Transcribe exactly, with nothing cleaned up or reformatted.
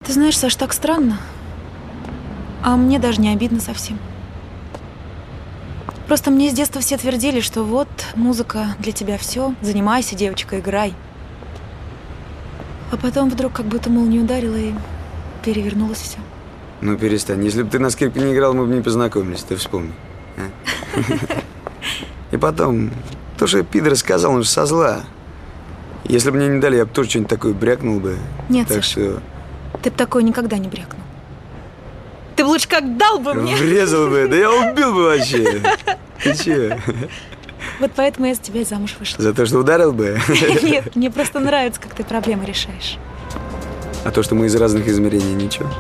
Ты знаешь, Саш, так странно. А мне даже не обидно совсем. Просто мне с детства все твердили, что вот, музыка для тебя все, занимайся, девочка, играй. А потом вдруг как будто молния ударила и перевернулось все. Ну перестань, если бы ты на скрипке не играл, мы бы не познакомились, ты вспомни. А? И потом, то, что пидор сказал, он же со зла. Если бы мне не дали, я бы тоже что-нибудь такое брякнул бы. Нет, так Саша, что... ты бы такое никогда не брякнул. Ты бы лучше как дал бы мне. Врезал бы, да я убил бы вообще. Ты че? Вот поэтому я за тебя и замуж вышла. За то, что ударил бы? Нет, мне просто нравится, как ты проблемы решаешь. А то, что мы из разных измерений, ничего?